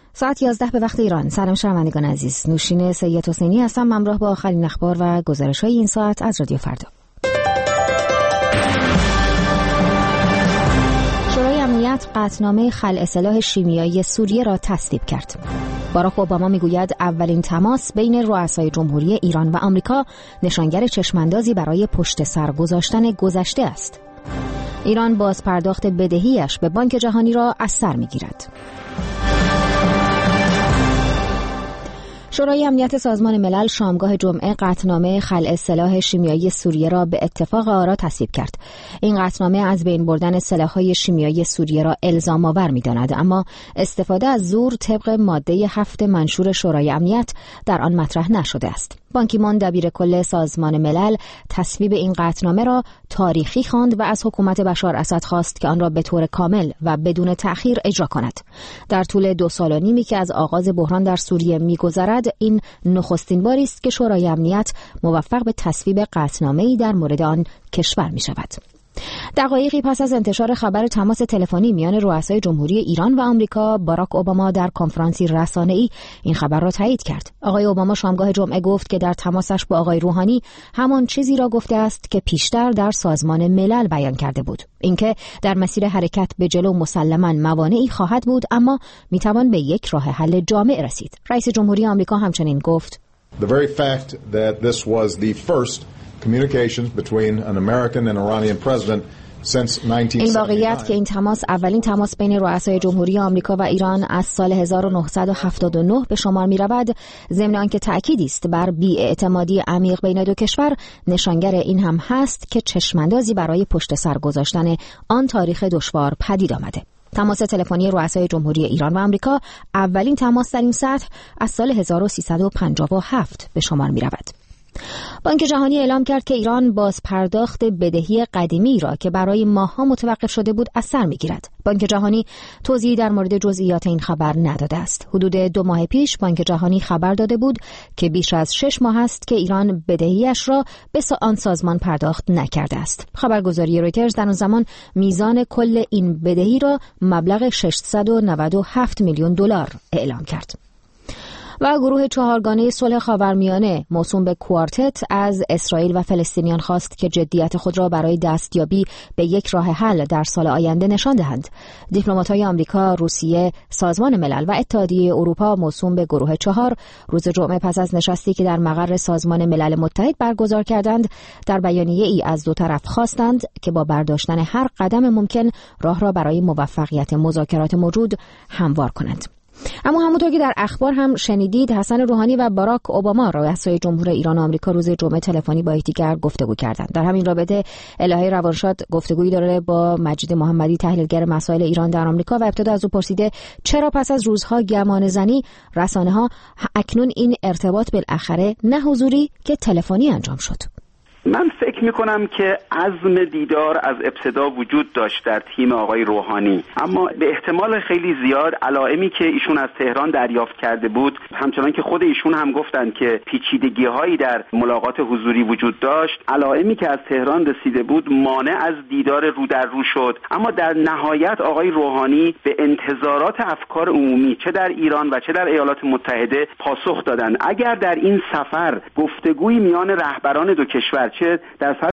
ساعت 11 به وقت ایران. سلام شنوندگان عزیز، نوشین سید حسینی هستم، همراه با آخرین اخبار و گزارش‌های این ساعت از رادیو فردا. شورای امنیت قطعنامه خلع سلاح شیمیایی سوریه را تصویب کرد. باراک اوباما میگوید اولین تماس بین رؤسای جمهوری ایران و آمریکا نشانگر چشماندازی برای پشت سر گذاشتن گذشته است. ایران باز پرداخت بدهیش به بانک جهانی را از سر میگیرد. شورای امنیت سازمان ملل شامگاه جمعه قطعنامه خلع سلاح شیمیایی سوریه را به اتفاق آرا تصویب کرد. این قطعنامه از بین بردن سلاح‌های شیمیایی سوریه را الزام آور می‌داند، اما استفاده از زور طبق ماده 7 منشور شورای امنیت در آن مطرح نشده است. بان کی مون دبیر کل سازمان ملل تصویب این قطعنامه را تاریخی خواند و از حکومت بشار اسد خواست که آن را به طور کامل و بدون تأخیر اجرا کند. در طول 2 سال و نیمی که از آغاز بحران در سوریه می‌گذرد، این نخستین باری است که شورای امنیت موفق به تصویب قطعنامه‌ای در مورد آن کشور می‌شود. دقایقی پس از انتشار خبر تماس تلفنی میان رؤسای جمهوری ایران و آمریکا، باراک اوباما در کنفرانسی رسانه‌ای این خبر را تایید کرد. آقای اوباما شامگاه جمعه گفت که در تماسش با آقای روحانی همان چیزی را گفته است که پیشتر در سازمان ملل بیان کرده بود، اینکه در مسیر حرکت به جلو مسلماً موانعی خواهد بود، اما میتوان به یک راه حل جامع رسید. رئیس جمهوری آمریکا همچنین گفت: The very fact that this was the first communications between an American and Iranian president since 1979. این واقعیت که این تماس اولین تماس بین رؤسای جمهوری آمریکا و ایران از سال 1979 به شمار می رود، ضمن آنکه تأکیدی است بر بی‌اعتمادی عمیق بین دو کشور، نشانگر این هم هست که چشماندازی برای پشت سر گذاشتن آن تاریخ دشوار پدید آمده. تماس تلفنی رؤسای جمهوری ایران و آمریکا اولین تماس در این سطح از سال 1357 به شمار می رود. بانک جهانی اعلام کرد که ایران باز پرداخت بدهی قدیمی را که برای ماه‌ها متوقف شده بود از سر می‌گیرد. بانک جهانی توضیحی در مورد جزئیات این خبر نداده است. حدود 2 ماه پیش بانک جهانی خبر داده بود که بیش از 6 ماه است که ایران بدهیش را به آن سازمان پرداخت نکرده است. خبرگزاری رویترز در آن زمان میزان کل این بدهی را مبلغ 697 میلیون دلار اعلام کرد. و گروه 4گانه صلح خاورمیانه موسوم به کوارتت از اسرائیل و فلسطینیان خواست که جدیت خود را برای دستیابی به یک راه حل در سال آینده نشان دهند. دیپلمات‌های آمریکا، روسیه، سازمان ملل و اتحادیه اروپا موسوم به گروه 4 روز جمعه پس از نشستی که در مقر سازمان ملل متحد برگزار کردند، در بیانیه‌ای از دو طرف خواستند که با برداشتن هر قدم ممکن راه را برای موفقیت مذاکرات موجود هموار کنند. اما همونطور که در اخبار هم شنیدید، حسن روحانی و باراک اوباما رؤسای جمهور ایران و آمریکا روز جمعه تلفنی با یکدیگر گفتگو کردند. در همین رابطه الهه روانشاد گفتگویی داره با مجید محمدی، تحلیلگر مسائل ایران در آمریکا، و ابتدا از او پرسیده چرا پس از روزها گمانه‌زنی رسانه‌ها اکنون این ارتباط بالاخره نه حضوری که تلفنی انجام شد. من فکر میکنم که عزم دیدار از ابتدا وجود داشت در تیم آقای روحانی، اما به احتمال خیلی زیاد علائمی که ایشون از تهران دریافت کرده بود، همچنان که خود ایشون هم گفتند که پیچیدگی‌هایی در ملاقات حضوری وجود داشت، علائمی که از تهران رسیده بود مانع از دیدار رو در رو شد. اما در نهایت آقای روحانی به انتظارات افکار عمومی چه در ایران و چه در ایالات متحده پاسخ دادند. اگر در این سفر گفتگویی میان رهبران دو کشور، چه در